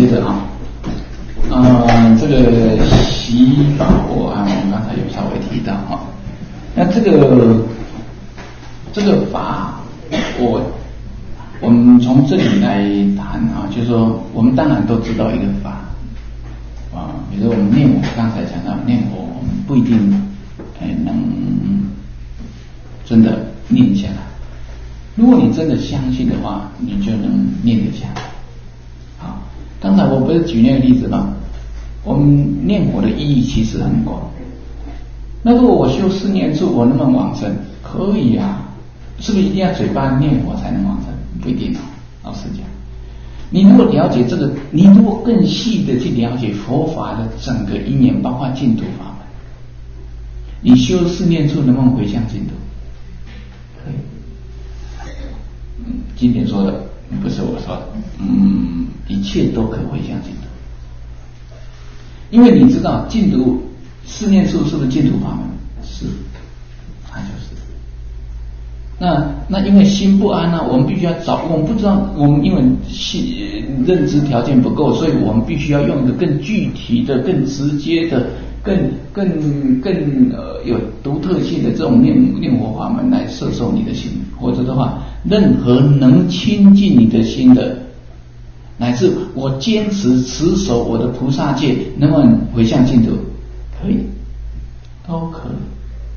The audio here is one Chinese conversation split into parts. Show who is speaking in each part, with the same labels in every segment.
Speaker 1: 接着这个洗法我们刚才有稍微提到那这个法我们从这里来谈就是说我们当然都知道一个法比如说我们念佛，刚才讲到念佛，我们不一定能真的念下来。如果你真的相信的话，你就能念得下来。好，刚才我不是举那个例子吗？我们念佛的意义其实很广。那如果我修四念处，我能不能往生？可以是不是一定要嘴巴念佛才能往生？不一定老实讲，你如果了解这个，你如果更细的去了解佛法的整个因缘，包括净土法门，你修四念处能不能回向净土？可以。经典说的不是我说的，一切都可回向净土。因为你知道净土四念处是不是净土法门？是，它就是。那因为心不安我们必须要找，我们不知道，我们因为认知条件不够，所以我们必须要用一个更具体的、更直接的、更有独特性的这种念佛法门来摄受你的心，或者的话，任何能亲近你的心的，乃至我坚持持守我的菩萨戒，能不能回向净土？可以，都可以。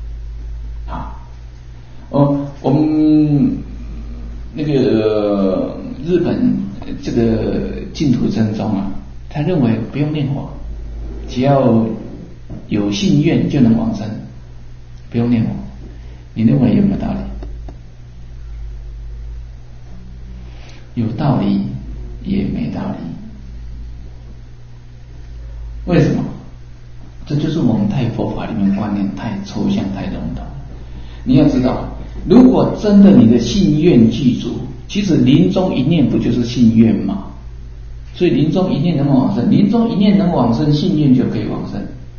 Speaker 1: 我们那个日本这个净土真宗他认为不用念佛，只要有信愿就能往生，不用念佛。你认为有没有道理？有道理也没道理。为什么？这就是我们太佛法里面观念太抽象太笼统。你要知道，如果真的你的信愿具足，其实临终一念不就是信愿吗？所以临终一念能往生，临终一念能往生，信愿就可以往生。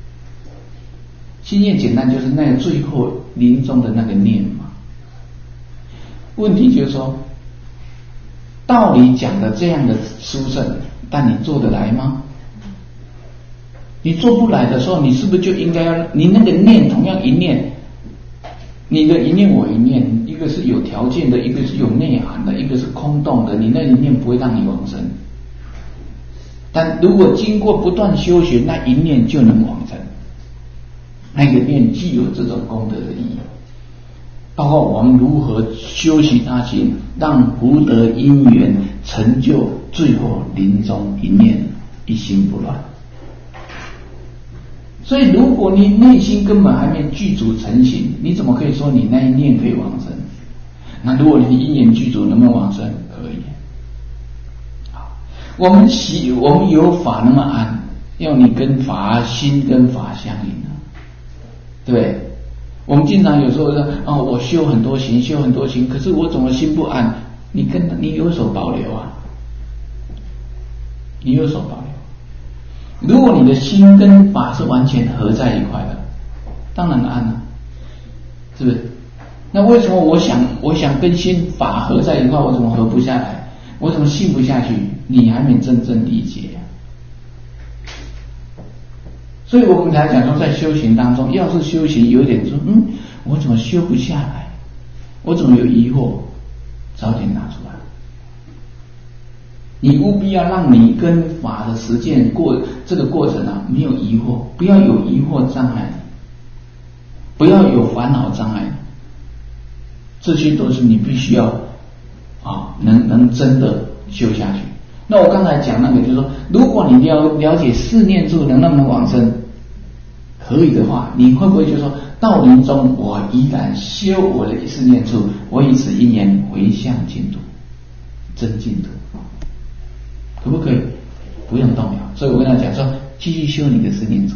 Speaker 1: 信愿简单就是那个最后临终的那个念嘛。问题就是说，道理讲的这样的殊胜，但你做得来吗？你做不来的时候，你是不是就应该要你那个念同样一念？你的一念我一念，一个是有条件的，一个是有内涵的，一个是空洞的，你那一念不会让你往生。但如果经过不断修学，那一念就能往生。那个念具有这种功德的意义，包括我们如何修习他行，让福德因缘成就，最后临终一念一心不乱。所以如果你内心根本还没具足成型，你怎么可以说你那一念可以往生？那如果你因缘具足，能不能往生？可以。好，我们有法那么安，要你跟法心跟法相应对不对？我们经常有时候说我修很多行，可是我怎么心不安？你有所保留你有所保留。如果你的心跟法是完全合在一块的，当然安了，是不是？那为什么我想跟心法合在一块，我怎么合不下来？我怎么信不下去？你还没真正理解所以我们才讲说，在修行当中，要是修行有点说，我怎么修不下来？我怎么有疑惑？早点拿出来。你务必要让你跟法的实践这个过程没有疑惑，不要有疑惑障碍，不要有烦恼障碍，这些都是你必须要能真的修下去。那我刚才讲那个就是说，如果你了解四念处能不能往生，可以的话，你会不会就说到临终我依然修我的四念处，我以此因缘回向净土，真净土，可不可以？不用动摇。所以我跟他讲说，继续修你的四念处，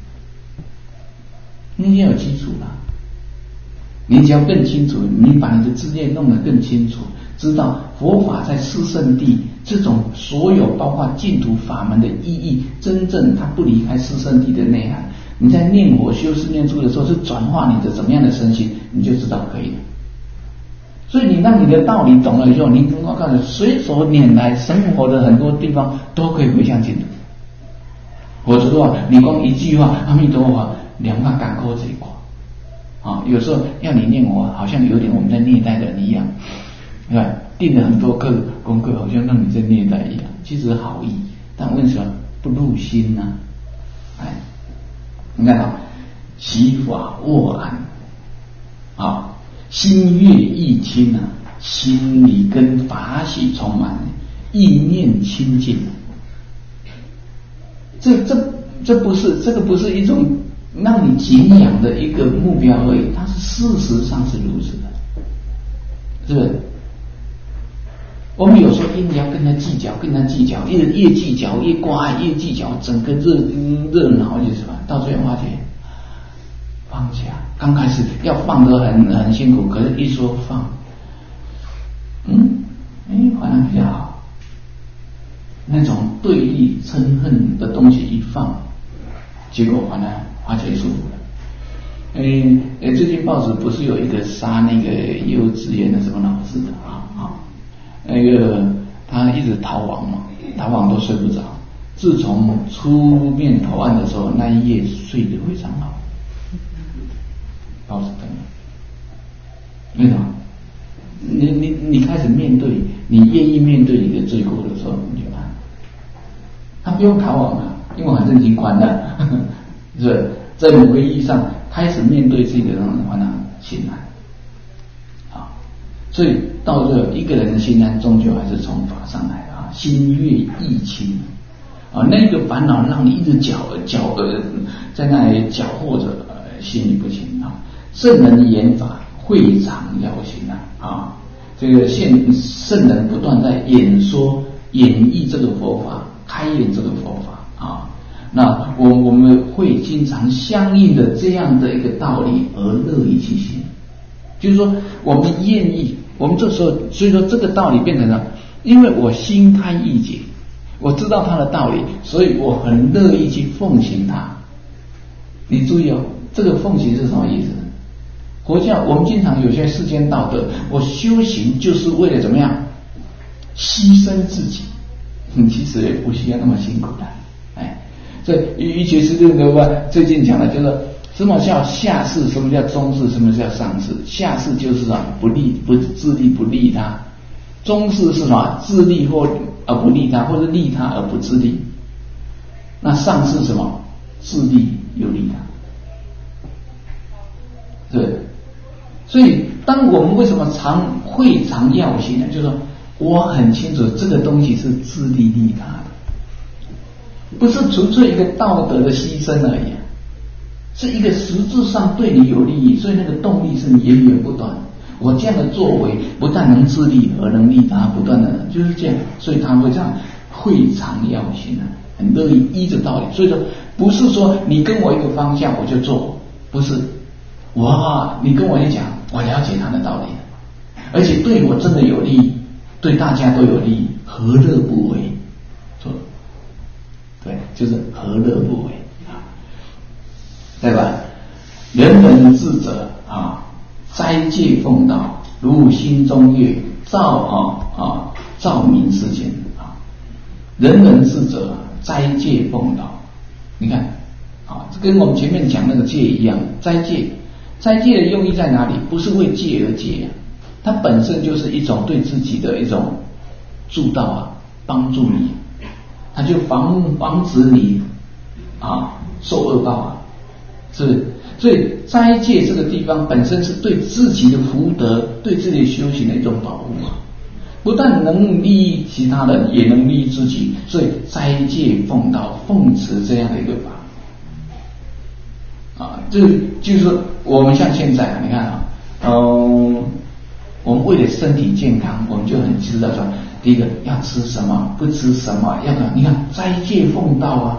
Speaker 1: 你要有基础啦。你只要更清楚，你把你的知见弄得更清楚，知道佛法在四圣谛这种所有包括净土法门的意义，真正它不离开四圣谛的内涵。你在念佛修四念处的时候，是转化你的怎么样的身心，你就知道可以了。 所以你让你的道理懂了以后，你能够看随手拈来生活的很多地方都可以回向净土。否则的话，你光一句话阿弥陀佛，两个赶扣这一块啊，有时候要你念我，好像有点我们在虐待人一样，对吧？定了很多功课，好像让你在虐待一样，其实好意，但为什么不入心呢？哎，你看啊，习法沃安啊，心悦意清啊，心里跟法喜充满，意念清净。这不是这个不是一种让你敬仰的一个目标而已，它是事实上是如此的，是不是？我们有时候硬要跟他计较，越计较越乖，越计较整个热闹就是什么？到最后发觉放下，刚开始要放得很辛苦，可是一说放，反而比较好。那种对立嗔恨的东西一放，结果反而发觉舒服了。最近报纸不是有一个杀那个幼稚园的什么老师的那个他一直逃亡嘛，逃亡都睡不着。自从出面投案的时候，那一夜睡得非常好。报纸登了，为什么？你开始面对，你愿意面对你的罪过的时候，你就安。他不用逃亡了，因为反正已经关了，是在某个意义上开始面对自己的那种烦恼心安。所以到这一个人的心安，终究还是从法上来的啊，心悦意清啊，那个烦恼让你一直在那里搅和着，心里不清啊。圣人言法，会常要心啊，这个圣人不断在演绎这个佛法，开演这个佛法啊。那我们会经常相应的这样的一个道理而乐意去行，就是说我们愿意，我们这时候所以说这个道理变成了，因为我心开意解，我知道它的道理，所以我很乐意去奉行它。你注意哦，这个奉行是什么意思？佛教我们经常有些世间道德，我修行就是为了怎么样牺牲自己，其实也不需要那么辛苦的。这一学是这个最近讲的就是什么叫下士，什么叫中士，什么叫上士。下士就是不自利不利他，中士是什么？自利或而不利他，或者利他而不自利。那上士什么？自利又利他。对，所以当我们为什么会常要心呢？就是说我很清楚这个东西是自利利他的，不是纯粹一个道德的牺牲而已，是一个实质上对你有利益，所以那个动力是源源不断。我这样的作为不但能自利而能利他，不断的就是这样，所以他会这样会常要心很乐意依着道理。所以说不是说你跟我一个方向我就做，不是你跟我一讲，我了解他的道理，而且对我真的有利益，对大家都有利益，何乐不为？做对，就是何乐不为对吧？人人智者斋戒奉道，如心中月，照明世间人人智者斋戒奉道，你看这跟我们前面讲那个戒一样，斋戒的用意在哪里？不是为戒而戒它本身就是一种对自己的一种助道帮助你，它就防止你受恶报是不是？所以斋戒这个地方本身是对自己的福德、对自己的修行的一种保护不但能利益其他人，也能利益自己。所以斋戒奉道，奉持这样的一个法就是我们像现在你看我们为了身体健康，我们就很知道说，第一个要吃什么，不吃什么，你看斋戒奉道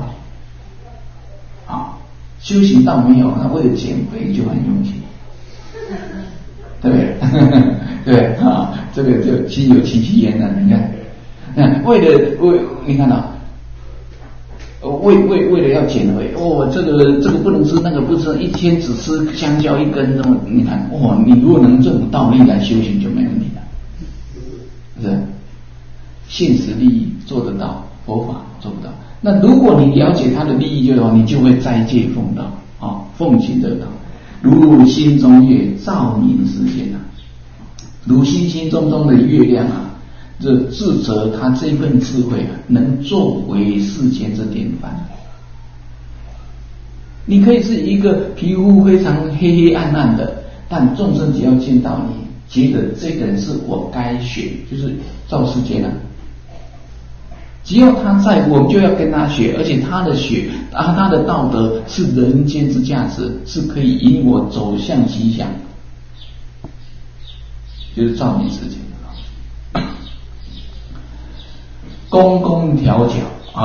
Speaker 1: 修行道没有，那为了减肥就很用心，对不对？对这个就心有戚戚焉了。你看，你看到我为了要减肥，这个不能吃，那个不吃，一天只吃香蕉一根，那么你看，你如果能这种道理来修行就没问题了，是不是？现实利益做得到，佛法做不到。那如果你了解他的利益，你就会斋戒奉道奉行得道，如心中月，照明世间啊，如星星中的月亮啊。这智者他这份智慧啊，能作为世间之典范。你可以是一个皮肤非常黑黑暗暗的，但众生只要见到你，觉得这个人是我该学，就是照世间啊。只要他在，我们就要跟他学，而且他的学他的道德是人间之价值，是可以引我走向吉祥，就是照明世间。公共调脚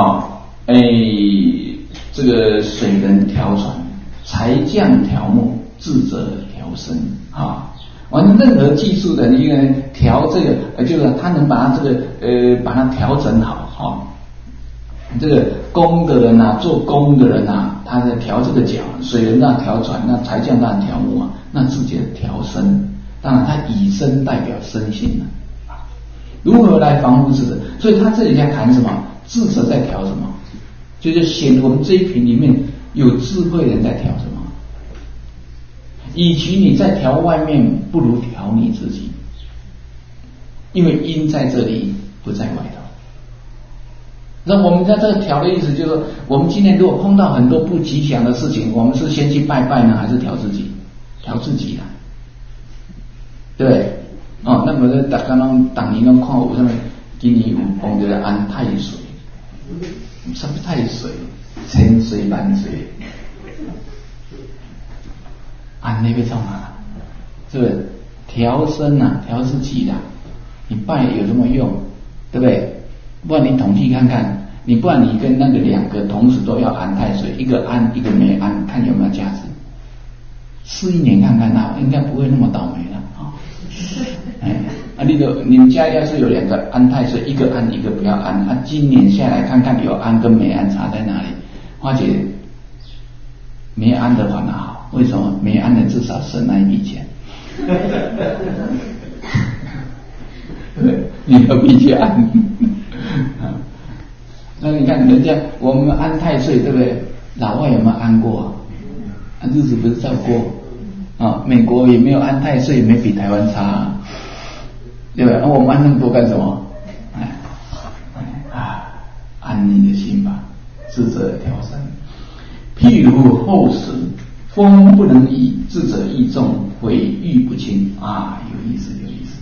Speaker 1: 这个水人调船，才将调木，智者调身完了任何技术的一个人调这个，就是他能把它把它调整好这个工的人啊，做工的人啊，他在调这个脚，水人那调船，那才将那调木那自己的调身，当然他以身代表身心如何来防护智者？所以他这里在谈什么？智者在调什么？就是显得我们这一品里面有智慧人在调什么？与其你在调外面，不如调你自己，因为因在这里，不在外头。那我们在这个调的意思就是说，我们今天如果碰到很多不吉祥的事情，我们是先去拜拜呢，还是调自己？调自己的，对不对？那么大家当年看有什么？今年有讲到安太岁，什么太岁？千岁万岁，安那个干嘛？是不是调身调自己的？你拜有什么用？对不对？不然你统计看看，不然你跟那个两个同时都要安太岁，一个安一个没安，看有没有价值？试一年看看应该不会那么倒霉了你们家要是有两个安太岁，一个安一个不要安，今年下来看看有安跟没安差在哪里？花姐没安的反而好，为什么？没安的至少省那一笔钱。你何必去安？那你看人家我们安太岁，对不对？老外有没有安过日子不是照过美国也没有安太岁，也没比台湾差对吧？我们安那么多干什么？安你的心吧，智者调身。譬如后时，风不能移，智者意重，毁誉不清有意思。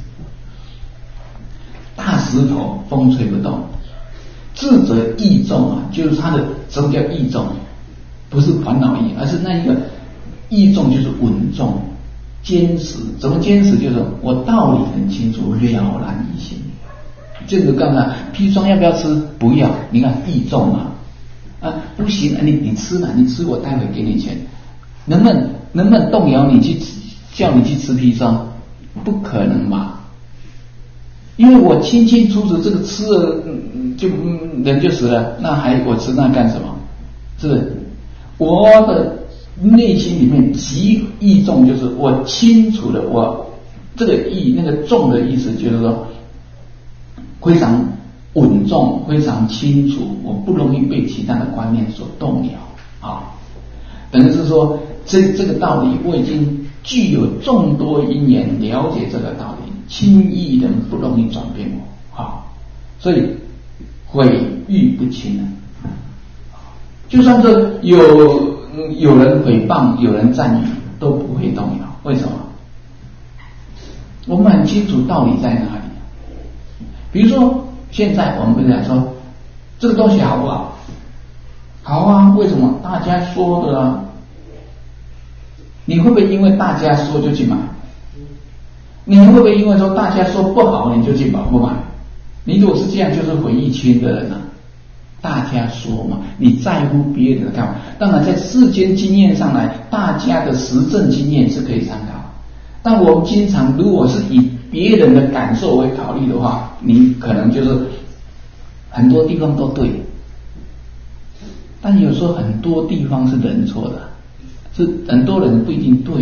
Speaker 1: 大石头风吹不动，智者意重就是他的什么叫意重？不是烦恼意，而是那一个意重就是稳重。坚持怎么坚持？就是我道理很清楚，了然于心。这个干嘛？砒霜要不要吃？不要。你看意重不行你吃嘛，你吃我待会给你钱。能不能动摇你叫你去吃砒霜？不可能吧？因为我清清楚楚这个吃了就人就死了，那还我吃那干什么？是不是？我的内心里面极意重，就是我清楚的，我这个意那个重的意思就是说非常稳重，非常清楚，我不容易被其他的观念所动摇等于是说这个道理我已经具有众多因缘了解这个道理，轻易人不容易转变我所以毁誉不清就算是有人诽谤，有人赞誉，都不会动摇。为什么？我们很清楚道理在哪里。比如说，现在我们不是讲说这个东西好不好？好为什么？大家说的你会不会因为大家说就去买？你会不会因为说大家说不好你就去不买？你如果是这样，就是毁誉亲的人大家说嘛，你在乎别人的看法。当然在世间经验上来，大家的实证经验是可以参考，但我们经常如果是以别人的感受为考虑的话，你可能就是很多地方都对但有时候很多地方是人错的，是很多人不一定对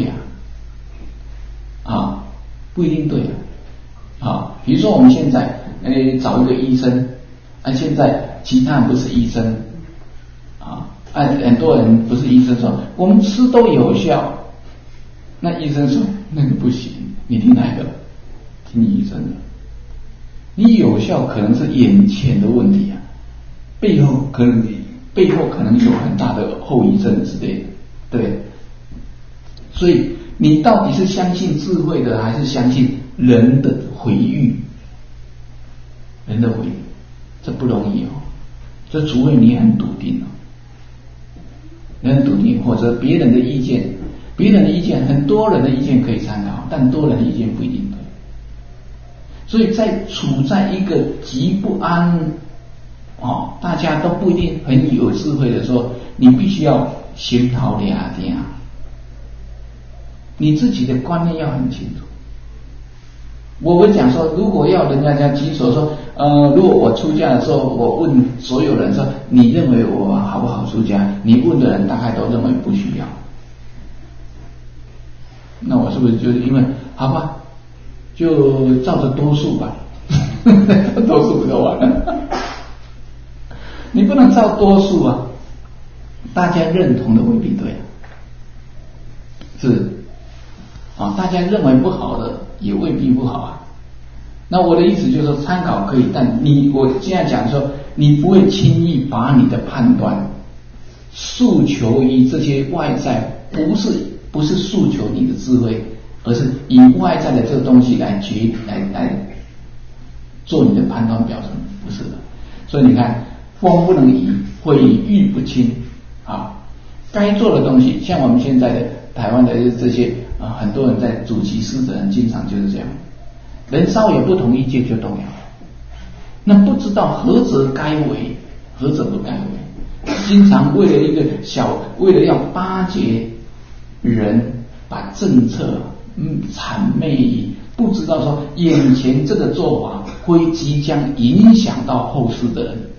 Speaker 1: 不一定对比如说我们现在找一个医生，现在其他人不是医生很多人不是医生说我们吃都有效，那医生说那个不行，你听哪一个？听医生的。你有效可能是眼前的问题背后可能有很大的后遗症之类的，对。所以你到底是相信智慧的，还是相信人的毁誉？人的毁誉，这不容易这除非你很笃定你很笃定，或者别人的意见，很多人的意见可以参考，但多人的意见不一定对。所以在处在一个极不安大家都不一定很有智慧的时候，你必须要心头俩定，你自己的观念要很清楚。我们讲说，如果要人家举手说，如果我出家的时候，我问所有人说，你认为我好不好出家？你问的人大概都认为不需要。那我是不是就是因为好吧，就照着多数吧，多数不就完了？你不能照多数大家认同的未必对是大家认为不好的也未必不好那我的意思就是说，参考可以，但我现在讲说，你不会轻易把你的判断诉求于这些外在，不是诉求你的智慧，而是以外在的这个东西来做你的判断标准，不是的。所以你看，风不能移，会语不清该做的东西，像我们现在的台湾的这些很多人在主其事的人，经常就是这样，人稍有不同意见就动摇，那不知道何者该为，何者不该为，经常为了要巴结人，把政策谄媚于不知道说眼前这个做法会即将影响到后世的人，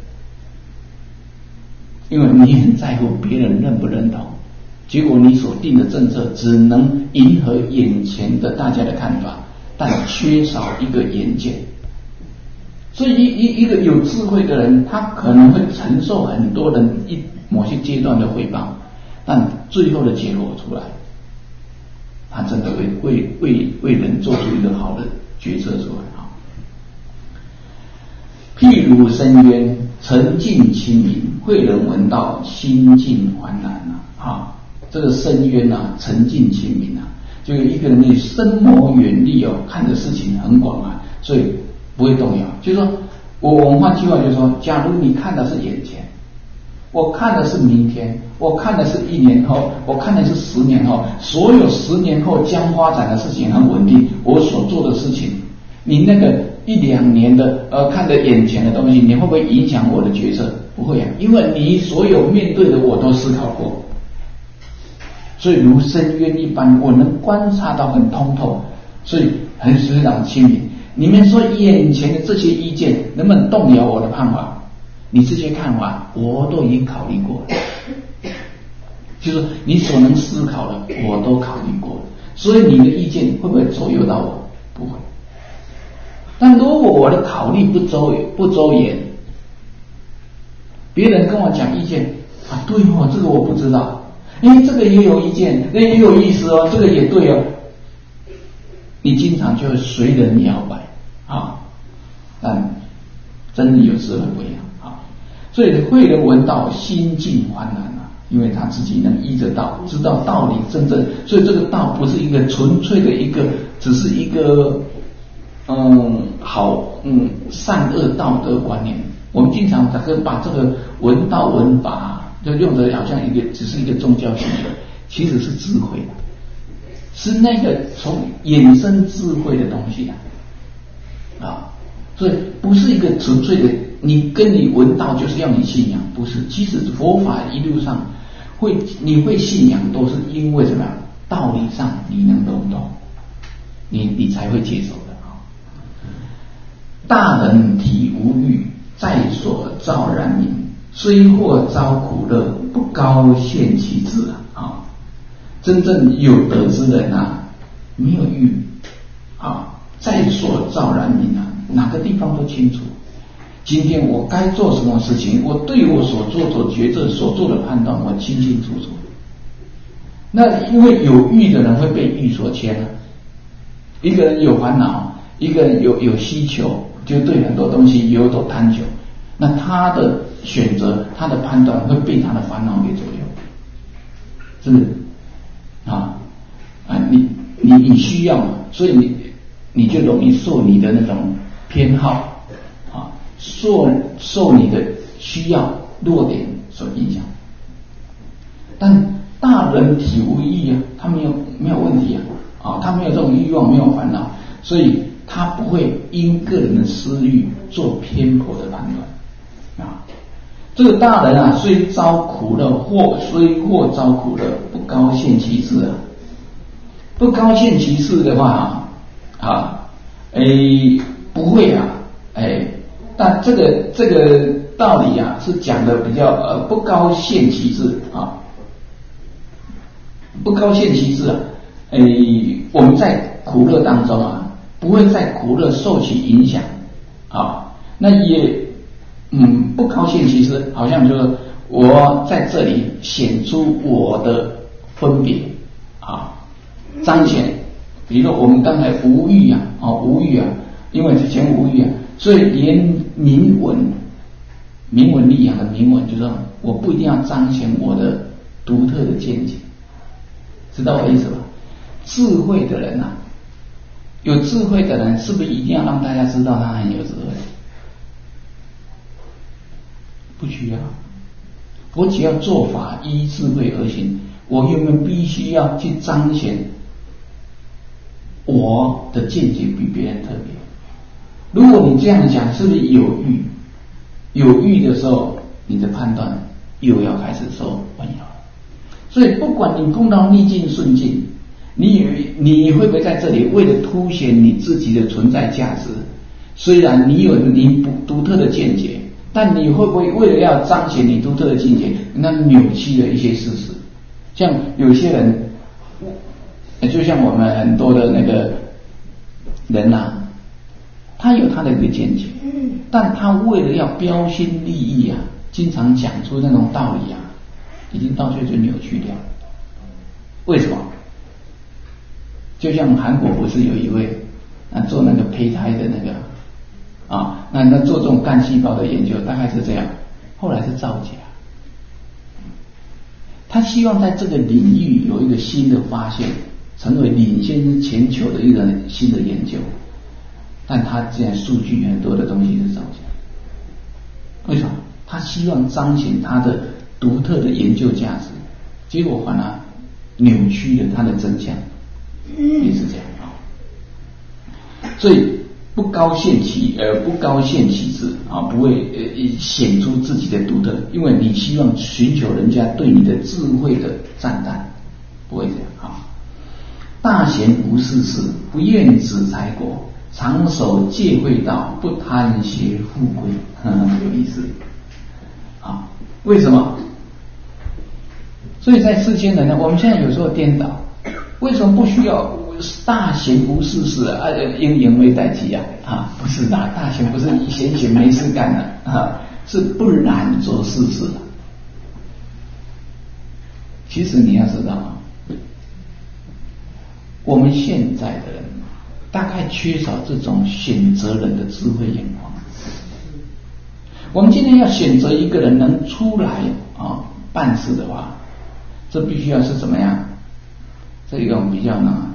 Speaker 1: 因为你很在乎别人认不认同，结果你所定的政策只能迎合眼前的大家的看法，但缺少一个眼界。所以一个有智慧的人，他可能会承受很多人某些阶段的诽谤，但最后的结果出来，他真的会为人做出一个好的决策出来譬如深渊，沉静清明，慧人闻道，心静还然这个深渊沉静清明就有一个人深谋远虑看的事情很广所以不会动摇。就是说，我们换句话就是说，假如你看的是眼前，我看的是明天，我看的是1年后，我看的是10年后，所有10年后将发展的事情很稳定，我所做的事情，你那个1-2年的看的眼前的东西，你会不会影响我的决策？不会因为你所有面对的我都思考过，所以如深渊一般，我能观察到很通透，所以很非常清明。你们说眼前的这些意见能不能动摇我的看法？你这些看法我都已经考虑过了，就是你所能思考的我都考虑过了，所以你的意见会不会左右到我？不会。但如果我的考虑不周延，别人跟我讲意见对这个我不知道，这个也有意见，那也有意思这个也对你经常就会随人摇摆但真的有智慧不一样所以慧人闻道，心静还然因为他自己能依着道，知道道理真正，所以这个道不是一个纯粹的只是一个善恶道德观念。我们经常把这个闻道闻法就用的好像只是一个宗教性的，其实是智慧是那个从衍生智慧的东西所以不是一个纯粹的你闻道就是要你信仰，不是。其实佛法一路上你会信仰，都是因为什么道理上你能懂，你才会接受的大人体无欲，在所昭然明， 虽或遭苦乐，不高陷其志啊！真正有德之人啊，没有欲啊，在所造然明啊，哪个地方都清楚。今天我该做什么事情，我对我所做所抉择所做的判断，我清清楚楚。那因为有欲的人会被欲所牵啊，一个人有烦恼，一个人有需求，就对很多东西有所贪求，那他的选择，他的判断会被他的烦恼给左右，是不是？你需要嘛，所以你就容易受你的那种偏好啊，受你的需要弱点所影响。但大人体无欲啊，他没有问题啊，他没有这种欲望，没有烦恼，所以他不会因个人的私欲做偏颇的判断啊。这个大人啊，虽遭苦乐，虽或遭苦乐，不高陷其志啊。不高陷其志的话不会啊，但这个道理啊，是讲的比较不高陷其志啊，不高陷其志啊，我们在苦乐当中啊，不会在苦乐受其影响啊，那也不高陷其志，好像就是我在这里显出我的分别啊，彰显，比如说我们刚才无欲啊，因为之前无欲啊，所以连明文立养的明文，就是说我不一定要彰显我的独特的见解，知道我的意思吧？智慧的人啊，有智慧的人是不是一定要让大家知道他很有智慧？不需要，我只要做法依智慧而行，我有没有必须要去彰显我的见解比别人特别？如果你这样讲，是不是有欲？有欲的时候，你的判断又要开始受混淆了。所以不管你功劳逆境顺境，你会不会在这里为了凸显你自己的存在价值？虽然你有你独特的见解，但你会不会为了要彰显你独特的见解，那扭曲了一些事实？像有些人，就像我们很多的那个人啊，他有他的一个见解，但他为了要标新立异啊，经常讲出那种道理啊，已经到最后就扭曲掉了。为什么？就像韩国不是有一位做那个胚胎的那个那做这种干细胞的研究，大概是这样，后来是造假。他希望在这个领域有一个新的发现，成为领先全球的一个新的研究，但他现在数据很多的东西是造假。为什么？他希望彰显他的独特的研究价值，结果反而扭曲了他的真相，也是这样所以不高陷其志啊，不会显出自己的独特，因为你希望寻求人家对你的智慧的赞叹，不会这样大贤无事事，不厌子财国，常守戒慧道，不贪邪富贵，有意思为什么？所以在世间人呢，我们现在有时候颠倒，为什么不需要大贤无事事应言为代替不是大贤不是闲闲没事干是不染着世事其实你要知道我们现在的人大概缺少这种选择人的智慧眼光。我们今天要选择一个人能出来办事的话，这必须要是怎么样？这种比较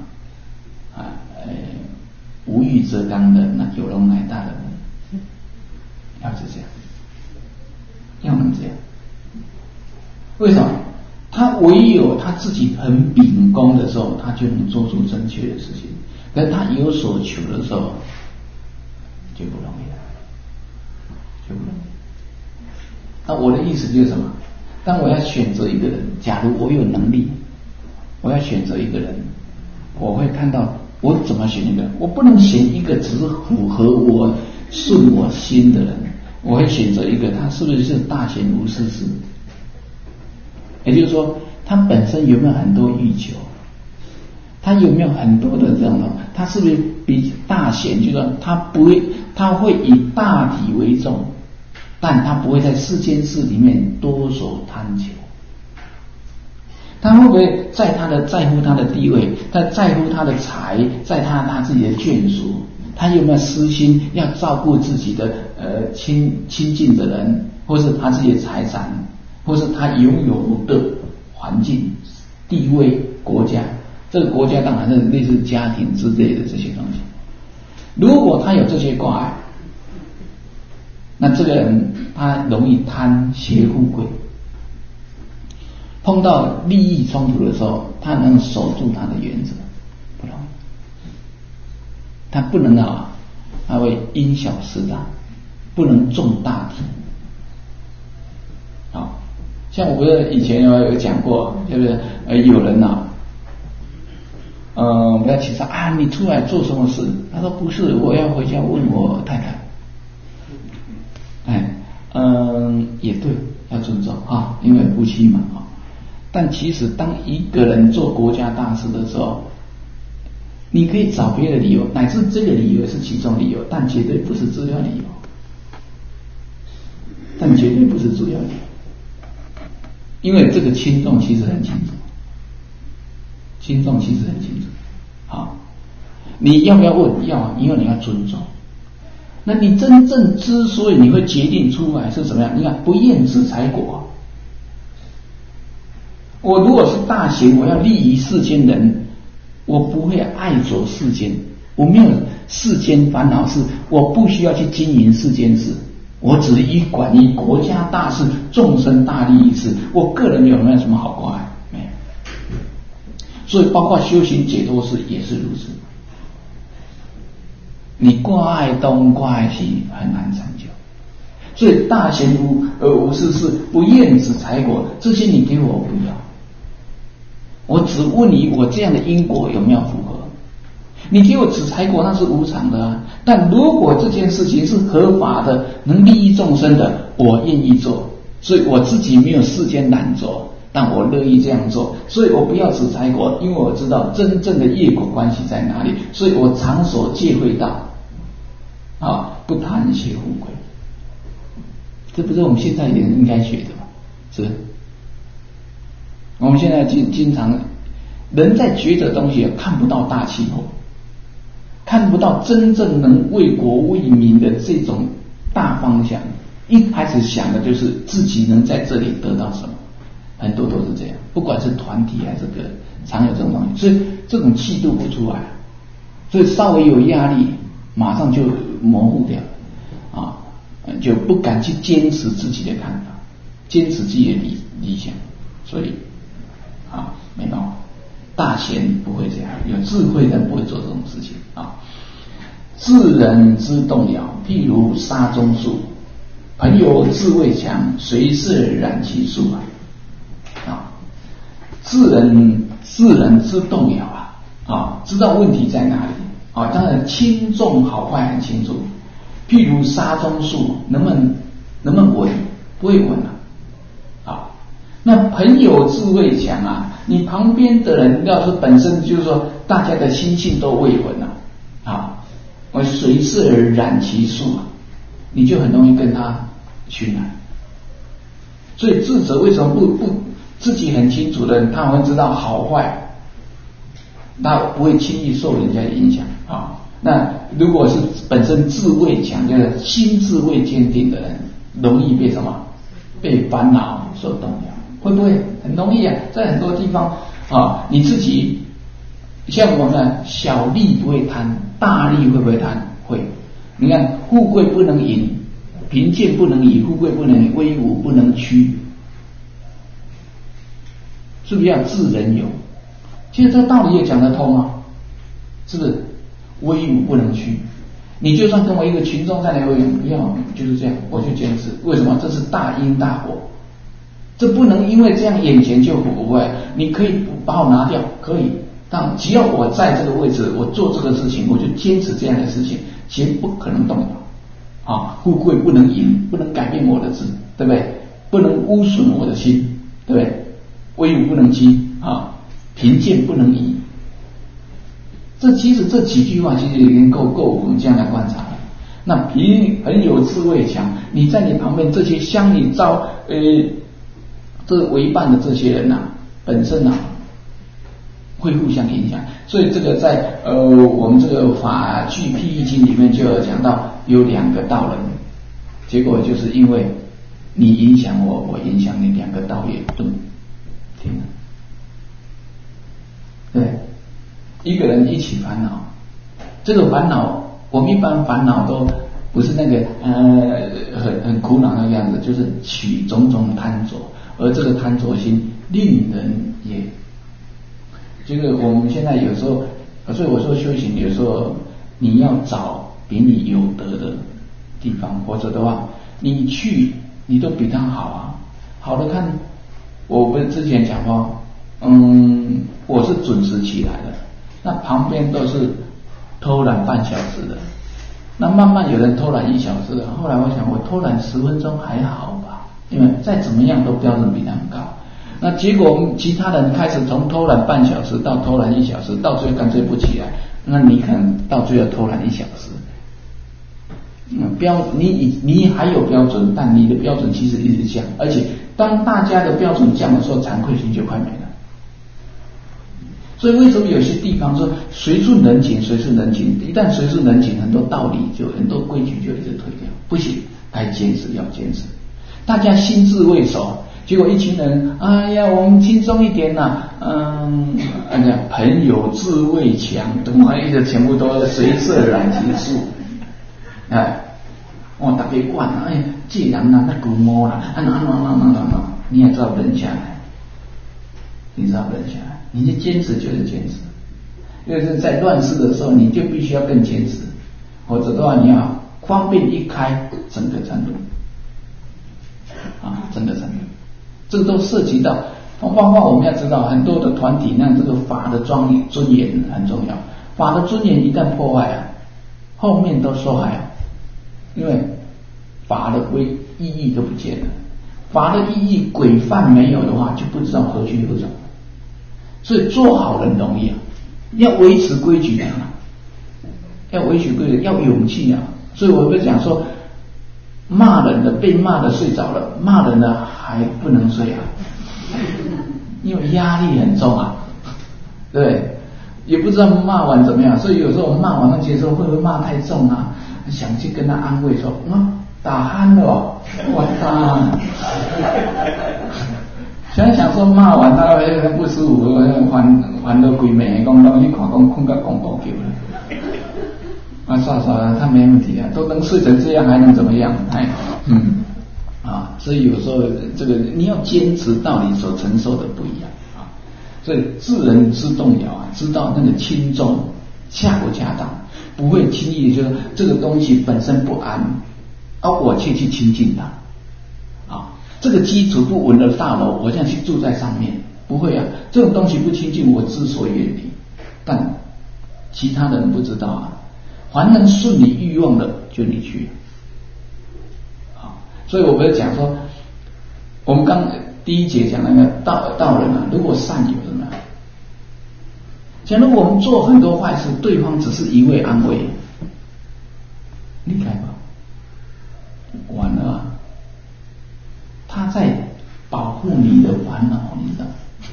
Speaker 1: 无欲则刚的，那有容乃大的人，要是这样，要能这样。为什么？他唯有他自己很秉公的时候，他就能做出正确的事情。可是他有所求的时候，就不容易了，就不容易。那我的意思就是什么？当我要选择一个人，假如我有能力，我要选择一个人，我会看到我怎么选一个人。我不能选一个只是符合我顺我心的人， 我会选择一个，他是不是大贤无事事？也就是说，他本身有没有很多欲求？他有没有很多的这种？他是不是比大贤？就是说，他会以大体为重，但他不会在世间事里面多所贪求。他会不会在乎他的地位，在乎他的财，在他自己的眷属？他有没有私心要照顾自己的亲近的人，或是他自己的财产，或是他拥有的环境、地位、国家？这个国家当然是类似家庭之类的这些东西。如果他有这些挂碍，那这个人他容易贪邪富贵。碰到利益冲突的时候，他能守住他的原则，不容易。他不能他会因小失大，不能重大体。好，像我不是以前有讲过，就是有人我要请他你出来做什么事？他说不是，我要回家问我太太。也对，要尊重因为夫妻嘛但其实当一个人做国家大事的时候，你可以找别的理由，乃至这个理由是其中理由，但绝对不是主要理由。因为这个轻重其实很清楚，好，你要不要问？要，因为你要尊重。那你真正之所以你会决定出来是什么样？你看，不厌子才果。我如果是大贤，我要利于世间人，我不会爱着世间，我没有世间烦恼事，我不需要去经营世间事，我只管于国家大事、众生大利益事，我个人有没有什么好挂碍？没有。所以包括修行解脱事也是如此。你挂碍东挂碍西很难成就，所以大贤无事事，不厌子才果，这些你给我不要。我只问你，我这样的因果有没有符合？你给我子财果，那是无常的但如果这件事情是合法的，能利益众生的，我愿意做。所以我自己没有世间懒着，但我乐意这样做。所以我不要子财果，因为我知道真正的业果关系在哪里。所以我常所戒会道不贪邪富贵。这不是我们现在人应该学的吗？是。我们现在经常人在觉得东西看不到大气候，看不到真正能为国为民的这种大方向，一开始想的就是自己能在这里得到什么，很多都是这样，不管是团体还是个人，常有这种东西，所以这种气度不出来，所以稍微有压力，马上就模糊掉就不敢去坚持自己的看法，坚持自己的理想，所以没办法，大贤不会这样，有智慧的人不会做这种事情智人之动摇，譬如沙中树，朋友智慧强，随事染其树智人之动摇知道问题在哪里当然轻重好坏很清楚。譬如沙中树，能不能稳？不会稳那朋友智慧强你旁边的人要是本身就是说大家的心性都未稳我随事而染其树你就很容易跟他熏染。所以智者为什么不自己很清楚的人，他会知道好坏，他不会轻易受人家的影响那如果是本身智慧强，就是心智慧坚定的人，容易被什么？被烦恼所动摇。会不会很容易在很多地方你自己像我们小利不会贪，大利会不会贪？会。你看富贵不能淫，贫贱不能移，富贵不能威武不能屈，是不是要智人有？其实这个道理也讲得通是不是？威武不能屈，你就算跟我一个群众在那威武，不要就是这样，我就坚持。为什么？这是大因大果。这不能因为这样眼前就不会，你可以把我拿掉，可以，但只要我在这个位置，我做这个事情，我就坚持这样的事情，其实不可能动摇。 富贵不能淫，不能改变我的志，对不对？不能污损我的心，对不对？威武不能欺贫贱不能移。其实这几句话其实已经够我们这样来观察了。那很有智慧强，你在你旁边这些相你这为伴的这些人本身会互相影响。所以这个在我们这个法句譬喻经里面就有讲到，有2个道人，结果就是因为你影响我，我影响你，2个道也顿停了。对，一个人一起烦恼，这个烦恼我们一般烦恼都不是那个很苦恼那个样子，就是起种种贪着，而这个贪着心令人也。这个我们现在有时候，所以我说修行有时候你要找比你有德的地方，否则的话你去你都比他好的看。我不是之前讲过，我是准时起来的，那旁边都是偷懒半小时的，那慢慢有人偷懒1小时的，后来我想我偷懒10分钟还好吧，因为再怎么样都标准比他们高。那结果我们其他人开始从偷懒半小时到偷懒1小时，到最后干脆不起来，那你可能到最后偷懒1小时。你还有标准，但你的标准其实一直降，而且当大家的标准降的时候，惭愧心就快没了。所以为什么有些地方说随顺人情，随顺人情，一旦随顺人情，很多道理就很多规矩就一直推掉，不行，该坚持要坚持。大家心智未熟，结果一群人，哎呀，我们轻松一点朋友智慧强，等会一直全部都随色染情术，大家管这人那古摸啦，你也知道忍下来，你就坚持就是坚持，因为是在乱世的时候，你就必须要更坚持，否则的话你要方便一开，整个沉沦整个沉沦。这个都涉及到，包括我们要知道很多的团体，那这个法的尊严很重要，法的尊严一旦破坏后面都受害因为法的意义都不见了，法的意义规范没有的话，就不知道何去何从。所以做好人容易要维持规矩要勇气所以我会讲说，骂人的被骂的睡着了，骂人的还不能睡因为压力很重对，也不知道骂完怎么样，所以有时候我们骂完那些时候会不会骂太重想去跟他安慰说，打鼾了完蛋想说骂完他不舒服，还到鬼美讲到你看讲困到公公球了算了，他没问题都能睡成这样，还能怎么样？所以有时候这个你要坚持到你所承受的不一样所以智人知动摇知道那个轻重恰不恰当，不会轻易的就说这个东西本身不安我却去亲近它这个基础不稳的大楼，我现在去住在上面，不会这种东西不亲近，我之所以远离。但其他人不知道凡能顺你欲望的，就你去所以我们讲说，我们刚第一节讲那个道人如果善有什么？假如我们做很多坏事，对方只是一味安慰，离开吧，完了他在保护你的烦恼，你知道？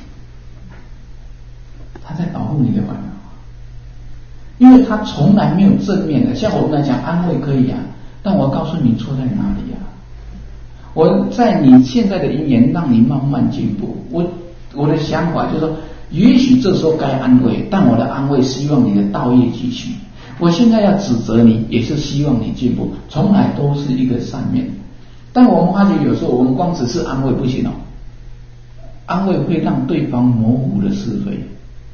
Speaker 1: 他在保护你的烦恼，因为他从来没有正面的。像我们来讲，安慰可以但我告诉你错在哪里我在你现在的因缘让你慢慢进步。我的想法就是说，也许这时候该安慰，但我的安慰希望你的道业继续。我现在要指责你，也是希望你进步，从来都是一个善面。但我们发觉有时候我们光只是安慰不行安慰会让对方模糊了是非，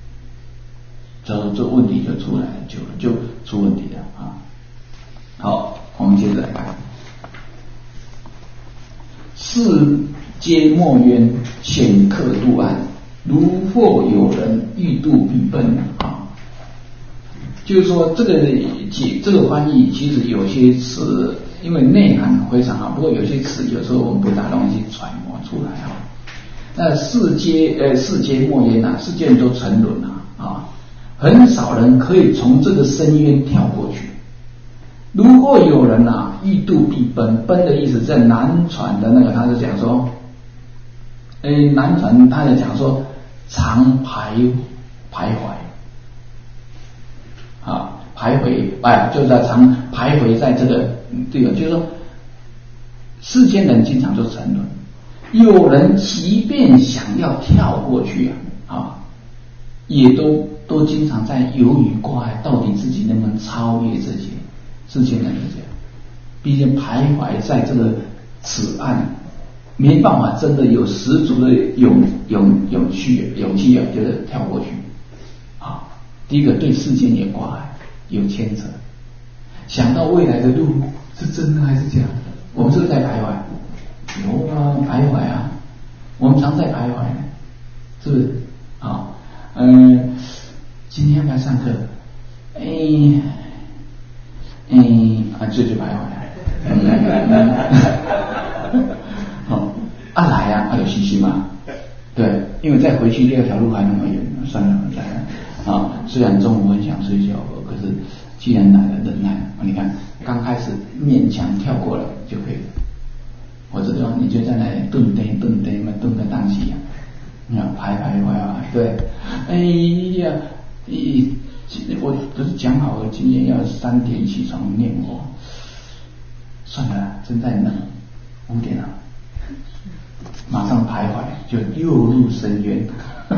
Speaker 1: 这问题就出来了，就出问题了好，我们接着来看，世皆莫冤，显客度安，如或有人欲度必奔就是说这个翻译其实有些词因为内涵非常好，不过有些词有时候我们不大容易去揣摩出来啊。那世间莫焉啊，世间人都沉沦啊，很少人可以从这个深渊跳过去。如果有人欲渡必奔，奔的意思在南传的那个，他就讲说，南传他就讲说常徘徊啊，徘徊就是常徘徊在这个就是说，世间人经常就沉沦。有人即便想要跳过去也都经常在犹豫挂碍，到底自己能不能超越这些世间人是这样，毕竟徘徊在这个此岸，没办法真的有十足的勇气就是跳过去第一个对世间也挂碍，有牵扯，想到未来的路是真的还是假的，我们是不是在徘徊？有徘徊我们常在徘徊，是不是今天要不要上课？就徘徊来有信心嘛？对，因为再回去第二条路还那么远，算了来虽然中午很想睡觉，可是既然来了，忍耐你看刚开始勉强跳过了就可以了。我知道你就在那里顿个当西徘徊对，我不是讲好了今天要3点起床念佛，算了，正在冷，5点了，马上徘徊就又入深渊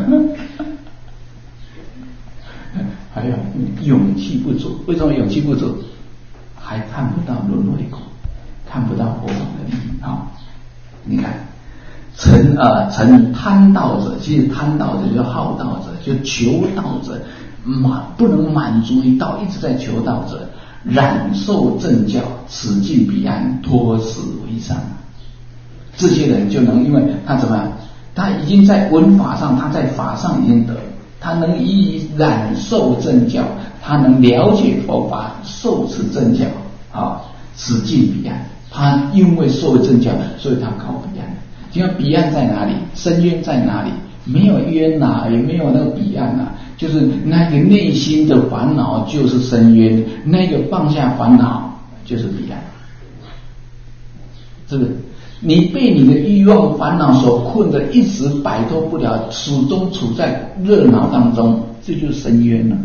Speaker 1: 还有勇气不足，为什么勇气不足？还看不到轮回苦，看不到佛法的利益你看成贪道者，其实贪道者就好道者，就求道者，不能满足于道，一直在求道者，染受正教，此尽彼岸，脱死为上。这些人就能，因为他怎么样？他已经在文法上，他在法上已经得，他能以染受正教，他能了解佛法，受持正教此尽彼岸。他因为受了正教，所以他考彼岸。因为彼岸在哪里？深渊在哪里？没有冤也没有那个彼岸就是那个内心的烦恼就是深渊，那个放下烦恼就是彼岸。是不是？你被你的欲望烦恼所困的，一直摆脱不了，始终处在热闹当中，这就是深渊了。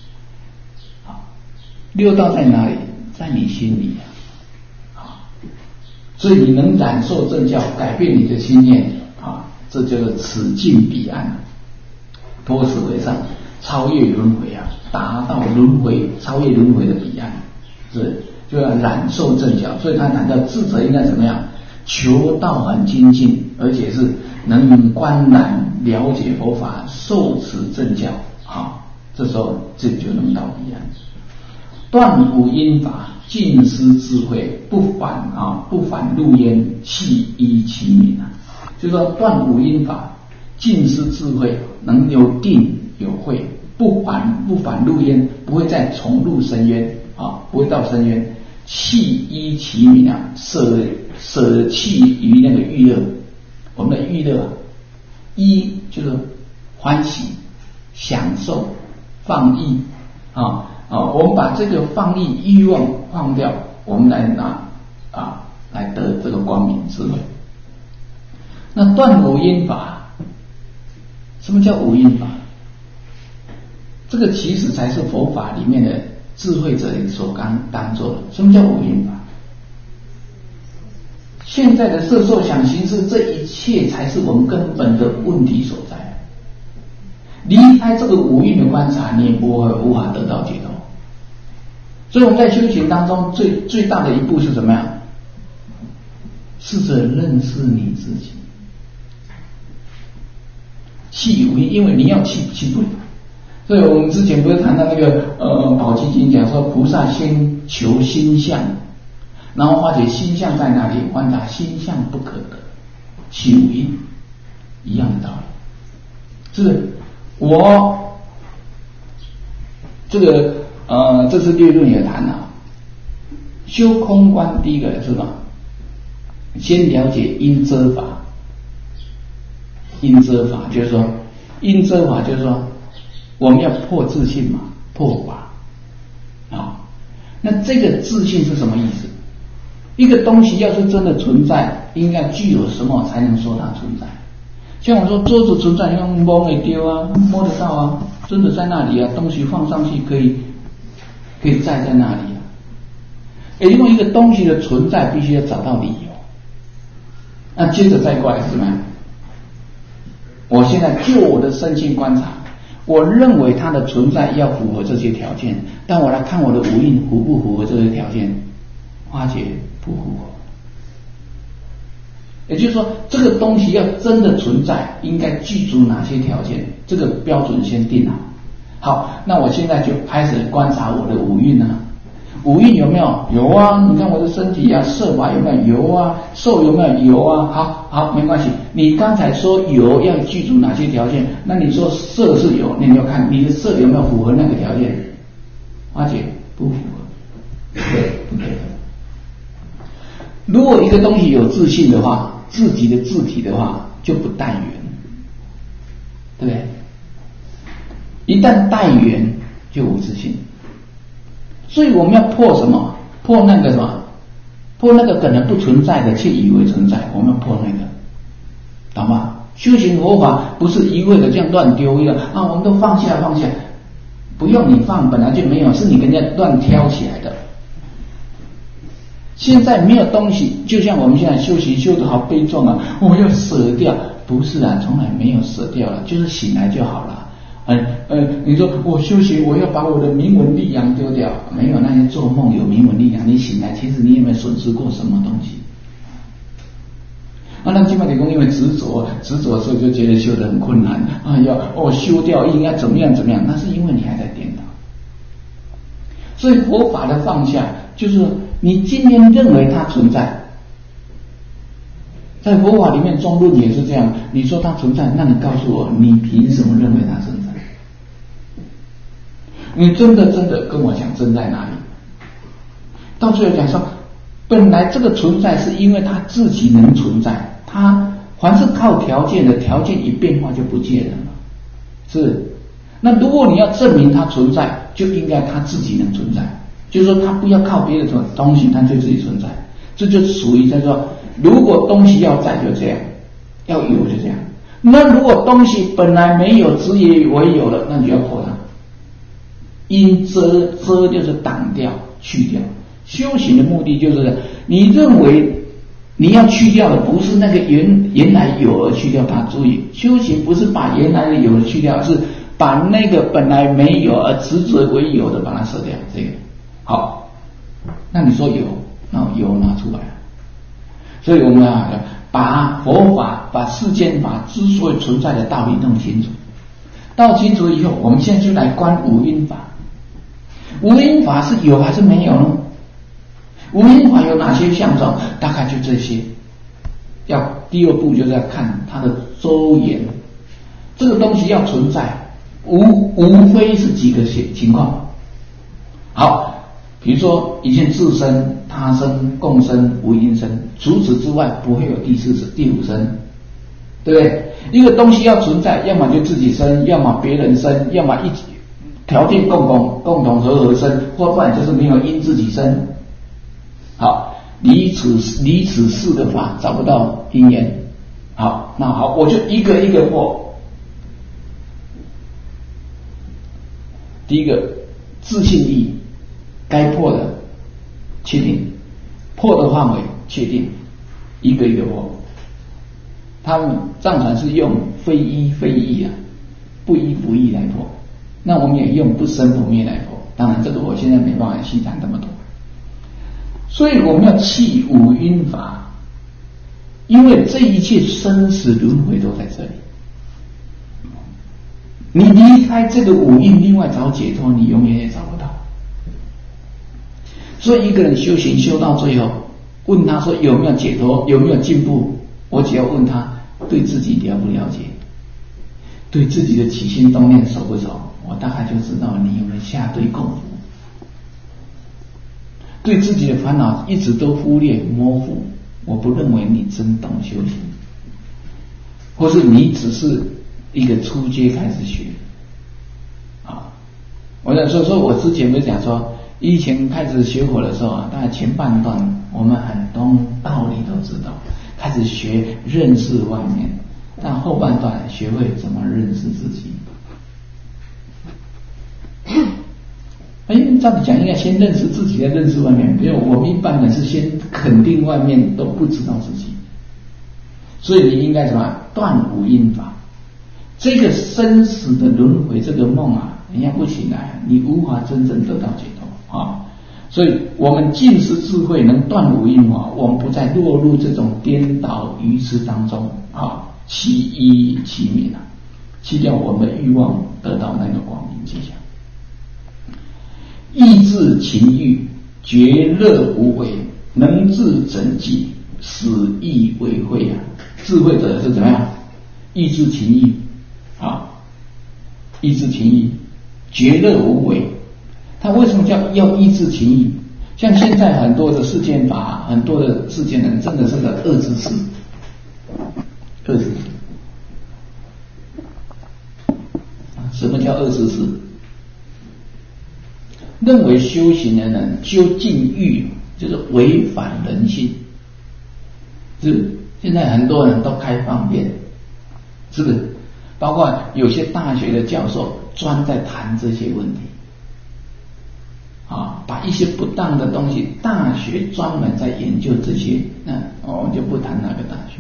Speaker 1: 六道在哪里？在你心里所以你能染受正教，改变你的心念这叫做此尽彼岸，脱死为上，超越轮回达到轮回超越轮回的彼岸，就要染受正教。所以他谈到智者应该怎么样？求道很精进，而且是能观然了解佛法，受持正教这时候这就能到彼岸。断五因法，尽思智慧，不反入焉，弃依其名就是说断五因法，尽思智慧，能有定有慧，不反入焉，不会再重入深渊不会到深渊。弃依其名舍弃于那个欲乐，我们的欲乐依就是欢喜、享受、放逸我们把这个放逸欲望放掉，我们来来得这个光明智慧。那断五因法，什么叫五因法？这个其实才是佛法里面的智慧者所当做的。什么叫五因法？现在的色受想行识，这一切才是我们根本的问题所在。离开这个五蕴的观察，你也无法得到解脱。所以我们在修行当中最大的一步是怎么样？试着认识你自己。弃五蕴，因为你要弃不了。所以我们之前不是谈到那个宝积经讲说，菩萨先求心相，然后发觉心相在哪里，观察心相不可得，弃五蕴一样的道理。是我这个这次略论也谈了， 修空观第一个是什么？先了解因遮法。因遮法就是说，因遮法就是说，我们要破自信嘛，破法啊。那这个自信是什么意思？一个东西要是真的存在，应该具有什么才能说它存在？像我说桌子存在，用摸会丢啊，摸得到啊，真的在那里啊，东西放上去可以站在那里啊。因为一个东西的存在必须要找到理由。那接着再过来是什么样？我现在就我的身心观察，我认为它的存在要符合这些条件，但我来看我的五蕴符不符合这些条件，发觉不符合。也就是说，这个东西要真的存在，应该具足哪些条件？这个标准先定好。好，那我现在就开始观察我的五蕴啊。五蕴有没有？有啊！你看我的身体啊，色法有没有？有啊！受有没有？有啊！好，没关系。你刚才说有要具足哪些条件？那你说色是有，那你要看你的色有没有符合那个条件？发觉不符合，不对。如果一个东西有自信的话，自己的自体的话，就不带缘，对不对？一旦带缘，就无自信。所以我们要破什么？破那个什么？破那个可能不存在的，却以为存在。我们要破那个，懂吗？修行佛法不是一味的这样乱丢一样啊，我们都放下，不用你放，本来就没有，是你跟人家乱挑起来的。现在没有东西，就像我们现在修行修得好悲壮啊，我要舍掉，不是啊，从来没有舍掉了，就是醒来就好了。你说我修行，我要把我的名闻利养丢掉，没有，那些做梦有名闻利养，你醒来其实你有没有损失过什么东西？那基本理工因为执着，所以就觉得修得很困难。要修掉应该怎么样，那是因为你还在颠倒。所以佛法的放下，就是你今天认为它存在，在佛法里面中论也是这样。你说它存在，那你告诉我，你凭什么认为它存在？你真的跟我讲真在哪里？到最后讲说，本来这个存在是因为它自己能存在，它凡是靠条件的，条件一变化就不见了嘛。是，那如果你要证明它存在，就应该它自己能存在，就是说它不要靠别的东西，它就自己存在。这就属于叫做，如果东西要在就这样，要有就这样。那如果东西本来没有，只以为有了，那你就要破它。因遮就是挡掉、去掉。修行的目的就是你认为你要去掉的不是那个原来有而去掉它。注意，修行不是把原来的有而去掉，是把那个本来没有而执着为有的把它舍掉。这个好，那你说有，那有拿出来了。所以我们要把佛法、把世间法之所以存在的道理弄清楚。弄清楚以后，我们现在就来观五蕴法。五蕴法是有还是没有呢？五蕴法有哪些相状？大概就这些。第二步就是要看它的周延。这个东西要存在，无非是几个情况。好，比如说一切自生、他生、共生、无因生，除此之外不会有第四生、第五生，对不对？一个东西要存在，要么就自己生，要么别人生，要么一起条件共同合生，或不然就是没有因自己生。好，离此四个法找不到因缘。好，那好，我就一个一个破。第一个，自信义，该破的确定，破的范围确定，一个一个破。他们藏传是用非一非义啊，不一不义来破。那我们也用不生不灭来破，当然这个我现在没办法细谈这么多。所以我们要弃五蕴法，因为这一切生死轮回都在这里。你离开这个五蕴，另外找解脱，你永远也找不到。所以一个人修行修到最后，问他说有没有解脱，有没有进步，我只要问他对自己了不了解，对自己的起心动念熟不熟，我大概就知道你有没有下对功夫。 对自己的烦恼一直都忽略模糊，我不认为你真懂修行，或是你只是一个初阶开始学啊。我想说我之前不是讲说，以前开始学佛的时候啊，大概前半段我们很多道理都知道，开始学认识外面，但后半段学会怎么认识自己。照理讲应该先认识自己，再认识外面。没有，我们一般人是先肯定外面，都不知道自己。所以你应该什么？断五阴法。这个生死的轮回，这个梦啊，你要不起来，你无法真正得到解脱啊。所以我们尽是智慧，能断五阴法，我们不再落入这种颠倒愚痴当中啊，欺一欺民啊，弃掉我们的欲望，得到那个光明气象。抑制情欲，绝乐无为，能治整寂，使意为慧啊！智慧者是怎么样？抑制情欲啊，抑制情欲，绝乐无为。他为什么要抑制情欲？像现在很多的世间法，很多的世间人真的是个恶知识，恶知识。什么叫恶知识？认为修行的人究竟欲就是违反人性，是现在很多人都开方便，是不是？包括有些大学的教授专在谈这些问题，啊，把一些不当的东西，大学专门在研究这些，我们就不谈那个大学。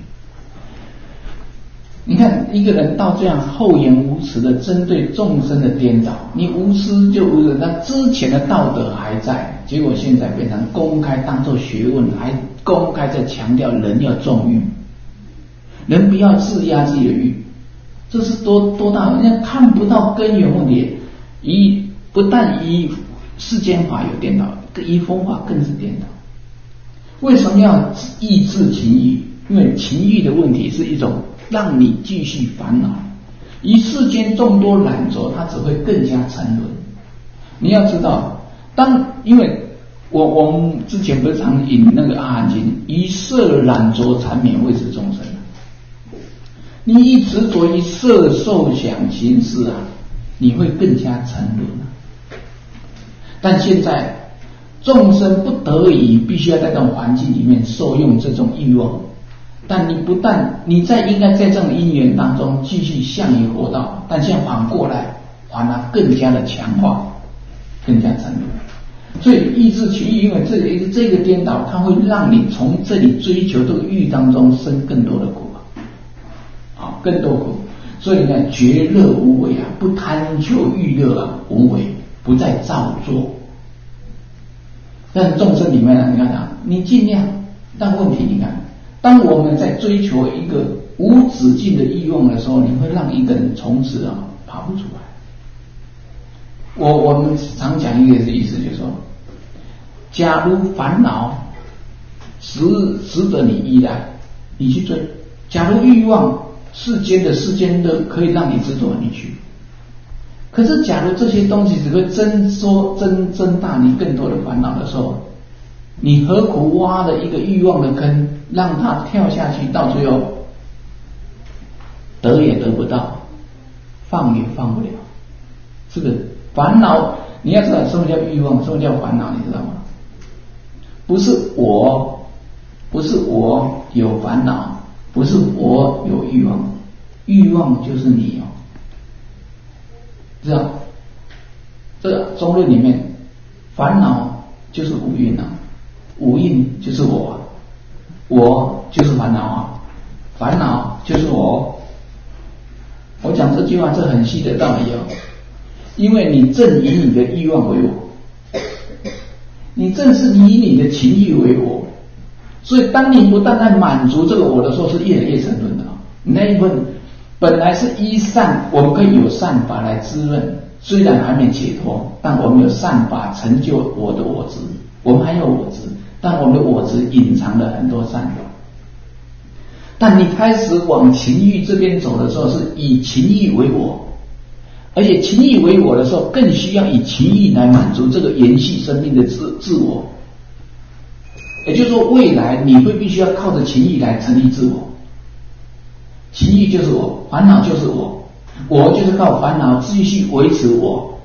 Speaker 1: 你看一个人到这样厚颜无耻的针对众生的颠倒，你无知就无知，那之前的道德还在，结果现在变成公开当作学问，还公开在强调人要纵欲，人不要自压自己的欲，这是多大？人家看不到根源问题，不但依世间法有颠倒，依佛法更是颠倒。为什么要抑制情欲？因为情欲的问题是一种让你继续烦恼，以世间众多染着，它只会更加沉沦。你要知道，因为我们之前不是常引那个阿含经，以色染着缠绵谓之众生。你一执着于色受想行识啊，你会更加沉沦啊。但现在众生不得已必须要在这种环境里面受用这种欲望，但你应该在这种因缘当中继续向于活道，但现在反过来反而更加的强化，更加沉沦。所以抑制情欲，因为这个颠倒，它会让你从这里追求这个欲当中生更多的苦啊，更多苦。所以呢，绝乐无为啊，不贪求欲乐啊，无为，不再造作。但众生里面呢，你看你尽量，但问题你看，当我们在追求一个无止境的欲望的时候，你会让一个人从此爬不出来。我们常讲一个意思，就是说，假如烦恼值得你依赖，你去追；假如欲望世间的可以让你执着，你去。可是假如这些东西只会增大你更多的烦恼的时候，你何苦挖了一个欲望的坑，让它跳下去，到最后得也得不到，放也放不了。这个烦恼，你要知道什么叫欲望，什么叫烦恼，你知道吗？不是我有烦恼，不是我有欲望，欲望就是你哦。知道这个中论里面，烦恼就是五蕴啊，五蕴就是我就是烦恼啊，烦恼就是我。我讲这句话，这很细的道理哦，因为你正以你的欲望为我，你正是以你的情欲为我，所以当你不但在满足这个我的时候，是越来越沉沦的。那一份本来是依善，我们可以有善法来滋润，虽然还没解脱，但我们有善法成就我的我执，我们还有我执，但我们的我执隐藏了很多善法。但你开始往情欲这边走的时候，是以情欲为我，而且情欲为我的时候，更需要以情欲来满足这个延续生命的自我。 也就是说，未来你会必须要靠着情欲来成立自我。情欲就是我，烦恼就是我，我就是靠烦恼继续维持我，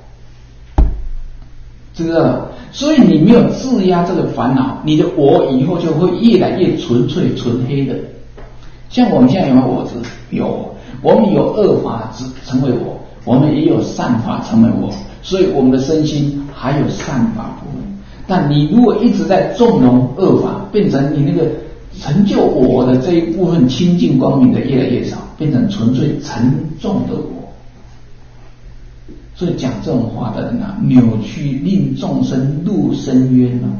Speaker 1: 知道吗？所以你没有制压这个烦恼，你的我以后就会越来越纯粹纯黑的。像我们现在有没有我执？有，我们有恶法成为我，我们也有善法成为我，所以我们的身心还有善法部分。但你如果一直在纵容恶法，变成你那个成就我的这一部分清净光明的越来越少，变成纯粹沉重的我。所以讲这种话的人啊，扭曲令众生入深渊了。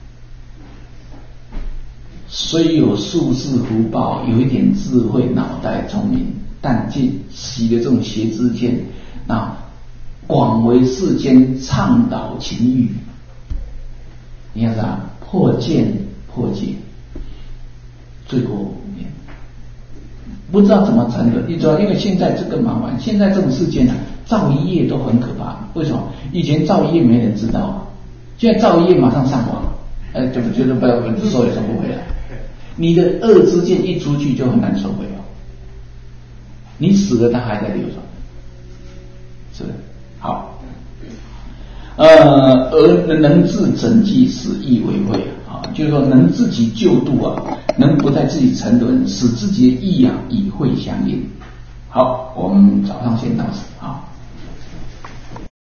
Speaker 1: 虽有数世福报，有一点智慧，脑袋聪明，但既习的这种邪知见，那广为世间倡导情欲。你看啥？破戒，罪过无边，不知道怎么成的。你知道，因为现在这个麻烦，现在这种事件啊，造一业都很可怕。为什么？以前造一业没人知道啊，现在造一业马上上网，就觉得收也收不回来。你的恶知见一出去就很难收回了，你死了它还在流转，是不是？好。而能自整济，使益为慧啊，就是说能自己救度啊，能不在自己沉沦，使自己的益啊与慧相应。好，我们早上先到此啊。